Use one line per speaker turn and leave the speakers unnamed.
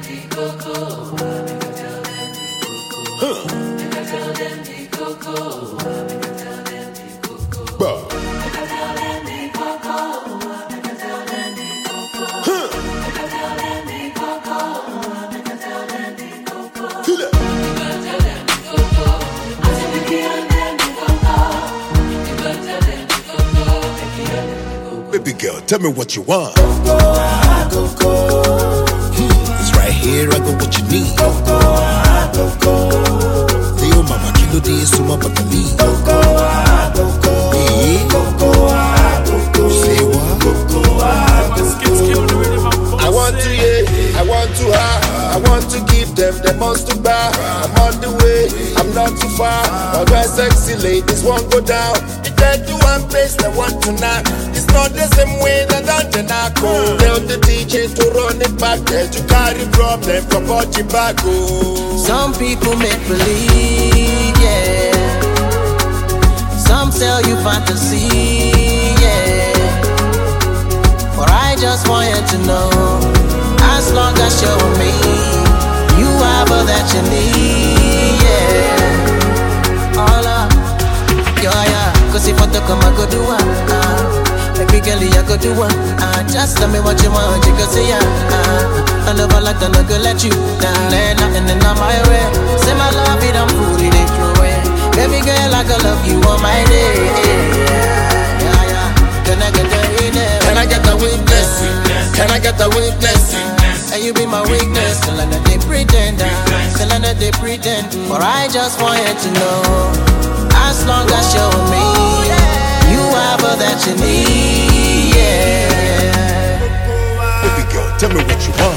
Baby girl, tell me what you want. It's right here, I got what you need. Hey, oh mama, kilo de suma bakali. Say what? I want to, yeah, I want to have, I want to give them, they must to buy. I'm on the way, I'm not too far. All my sexy ladies won't go down. Get to one place they want to knock. It's not the same way that they knock. Tell the DJ to run it back there. To carry problem from body back.
Some people make believe, yeah. Some sell you fantasy, yeah. But I just want you to know, as long as you're with me, you have all that you need, yeah. All up, yeah. Cause if I talk, I go do one. Baby girl, I go do one. Just tell me what you want, you can say I never like to not go let you down. There nothing in my way. Say my love, it I'm food, it ain't your way. Baby girl, I go love you on my day. Yeah. Can I get the witness?
Can I get the witness? Can I get the witness?
And you be my weakness. Till I know they pretend. Till I know they pretend. But I just want you to know, as long as you're with me, you have all that you need, yeah.
Baby girl, tell me what you want.